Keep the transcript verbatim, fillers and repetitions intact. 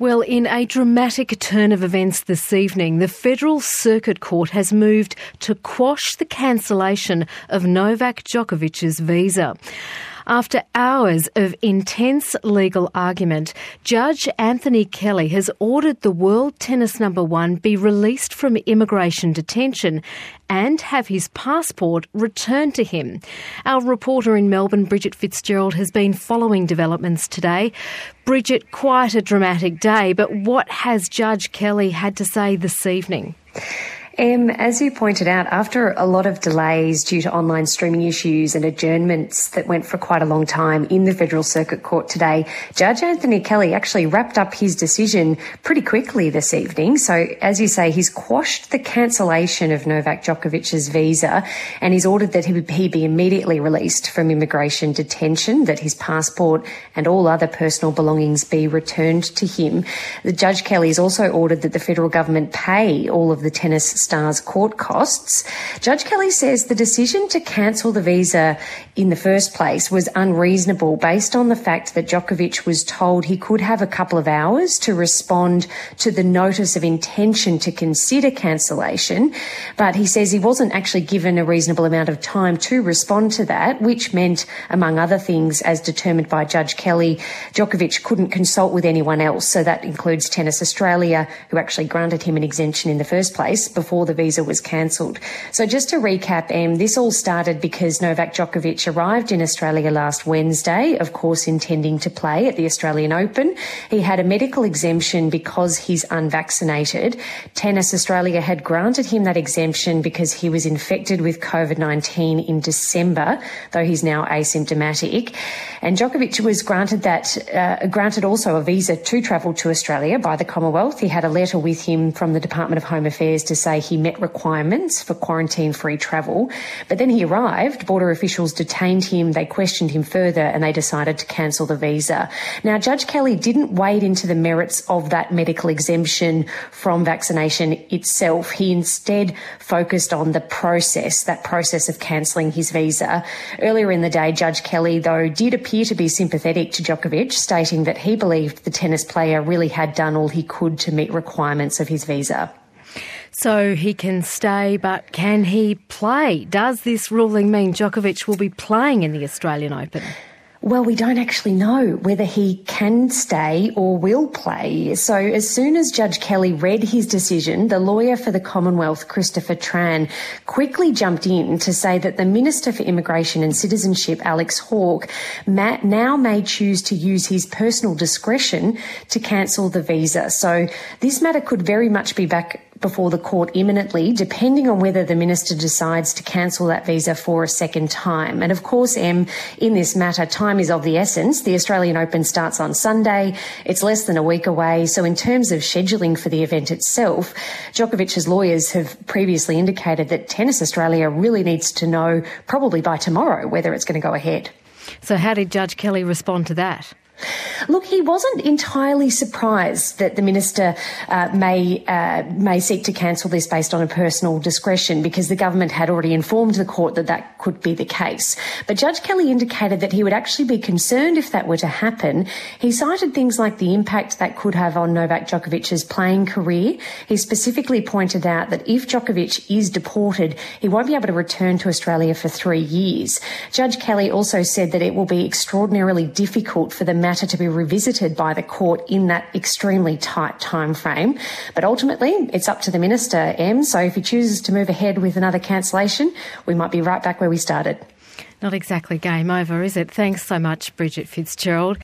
Well, in a dramatic turn of events this evening, the Federal Circuit Court has moved to quash the cancellation of Novak Djokovic's visa. After hours of intense legal argument, Judge Anthony Kelly has ordered the world tennis number one be released from immigration detention and have his passport returned to him. Our reporter in Melbourne, Bridget Fitzgerald, has been following developments today. Bridget, quite a dramatic day, but what has Judge Kelly had to say this evening? Um, as you pointed out, after a lot of delays due to online streaming issues and adjournments that went for quite a long time in the Federal Circuit Court today, Judge Anthony Kelly actually wrapped up his decision pretty quickly this evening. So, as you say, he's quashed the cancellation of Novak Djokovic's visa and he's ordered that he, he be immediately released from immigration detention, that his passport and all other personal belongings be returned to him. The Judge Kelly has also ordered that the federal government pay all of the tennis stars' court costs. Judge Kelly says the decision to cancel the visa in the first place was unreasonable based on the fact that Djokovic was told he could have a couple of hours to respond to the notice of intention to consider cancellation, but he says he wasn't actually given a reasonable amount of time to respond to that, which meant, among other things, as determined by Judge Kelly, Djokovic couldn't consult with anyone else. So that includes Tennis Australia, who actually granted him an exemption in the first place before the visa was cancelled. So just to recap, um, this all started because Novak Djokovic arrived in Australia last Wednesday, of course intending to play at the Australian Open. He had a medical exemption because he's unvaccinated. Tennis Australia had granted him that exemption because he was infected with COVID nineteen in December, though he's now asymptomatic. And Djokovic was granted that, uh, granted also a visa to travel to Australia by the Commonwealth. He had a letter with him from the Department of Home Affairs to say he met requirements for quarantine-free travel. But then he arrived, border officials detained him, they questioned him further, and they decided to cancel the visa. Now, Judge Kelly didn't wade into the merits of that medical exemption from vaccination itself. He instead focused on the process, that process of cancelling his visa. Earlier in the day, Judge Kelly, though, did appear to be sympathetic to Djokovic, stating that he believed the tennis player really had done all he could to meet requirements of his visa. So he can stay, but can he play? Does this ruling mean Djokovic will be playing in the Australian Open? Well, we don't actually know whether he can stay or will play. So as soon as Judge Kelly read his decision, the lawyer for the Commonwealth, Christopher Tran, quickly jumped in to say that the Minister for Immigration and Citizenship, Alex Hawke, now may choose to use his personal discretion to cancel the visa. So this matter could very much be back before the court imminently, depending on whether the minister decides to cancel that visa for a second time. And of course, Em, in this matter, time is of the essence. The Australian Open starts on Sunday. It's less than a week away. So in terms of scheduling for the event itself, Djokovic's lawyers have previously indicated that Tennis Australia really needs to know, probably by tomorrow, whether it's going to go ahead. So how did Judge Kelly respond to that? Look, he wasn't entirely surprised that the minister uh, may uh, may seek to cancel this based on a personal discretion, because the government had already informed the court that that could be the case. But Judge Kelly indicated that he would actually be concerned if that were to happen. He cited things like the impact that could have on Novak Djokovic's playing career. He specifically pointed out that if Djokovic is deported, he won't be able to return to Australia for three years. Judge Kelly also said that it will be extraordinarily difficult for the matter to be revisited by the court in that extremely tight time frame. But ultimately, it's up to the minister, Em, so if he chooses to move ahead with another cancellation, we might be right back where we started. Not exactly game over, is it? Thanks so much, Bridget Fitzgerald.